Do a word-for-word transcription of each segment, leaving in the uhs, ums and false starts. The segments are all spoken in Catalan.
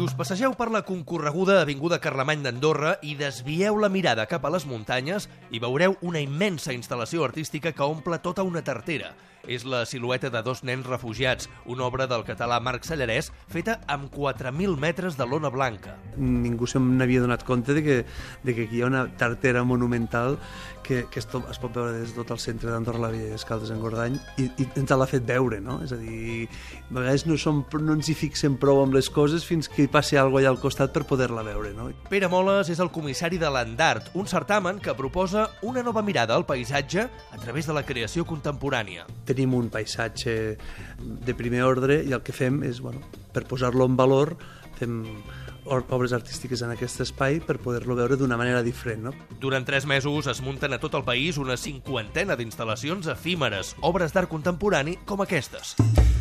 us passegeu per la concorreguda avinguda Carlemany d'Andorra i desvieu la mirada cap a les muntanyes i veureu una immensa instal·lació artística que omple tota una tartera. És la silueta de dos nens refugiats, una obra del català Marc Sallarès feta amb quatre mil metres de lona blanca. Ningú se n'havia donat compte de que, de que aquí hi ha una tartera monumental que, que es, to, es pot veure des de tot el centre d'Andorra la Vella i Escaldes-Engordany i, i ens l'ha fet veure, no? És a dir, a vegades no, som, no ens hi fixem prou amb les coses fins que hi passi alguna cosa allà al costat per poder-la veure, no? Pere Moles és el comissari de l'Andart, un certamen que proposa una nova mirada al paisatge a través de la creació contemporània. Tenim un paisatge de primer ordre i el que fem és, bueno, per posar-lo en valor, fem obres artístiques en aquest espai per poder-lo veure d'una manera diferent, no? Durant tres mesos es munten a tot el país una cinquantena d'instal·lacions efímeres, obres d'art contemporani com aquestes.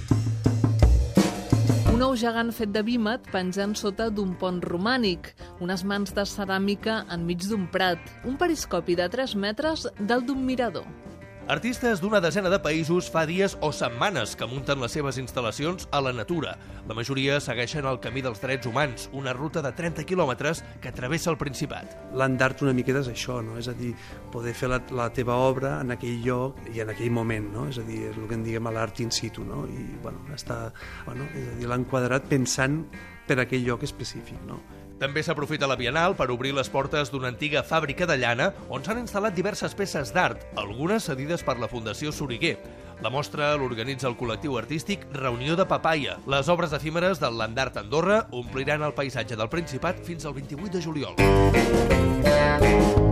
Un ou gegant fet de vímet penjant sota d'un pont romànic, unes mans de ceràmica enmig d'un prat, un periscopi de tres metres dalt d'un mirador. Artistes d'una desena de països fa dies o setmanes que munten les seves instal·lacions a la natura. La majoria segueixen el camí dels drets humans, una ruta de trenta quilòmetres que travessa el Principat. L'Andart una miqueta és això, no? És a dir, poder fer la, la teva obra en aquell lloc i en aquell moment, no? És a dir, és el que en diguem l'art in situ, no? I, bueno, està, bueno, és a dir, l'han quadrat pensant per aquell lloc específic, no? També s'aprofita la Bienal per obrir les portes d'una antiga fàbrica de llana on s'han instal·lat diverses peces d'art, algunes cedides per la Fundació Soriguer. La mostra l'organitza el col·lectiu artístic Reunió de Papaia. Les obres efímeres del Landart Andorra ompliran el paisatge del Principat fins al vint-i-vuit de juliol.